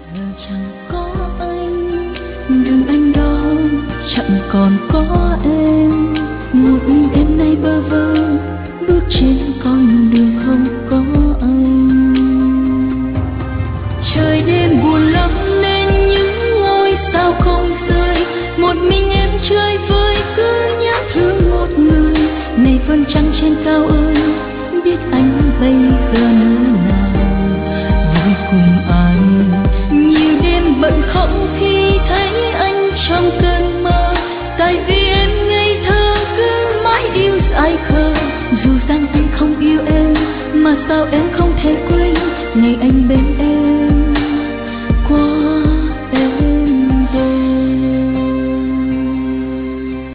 giờ chẳng có anh, đường anh đó chẳng còn có em. Một mình em nay bơ vơ bước trên con đường không có anh. Trời đêm buồn lắm nên những ngôi sao không rơi, một mình em chơi vơi cứ nhớ thương một người. Này vầng trăng trên cao ơi, biết anh bây giờ nơi nào vui cùng ai. Nhiều đêm bận không khi thấy anh trong cơn mơ, tại vì em ngây thơ cứ mãi yêu dại khờ. Dù rằng anh không yêu em mà sao em không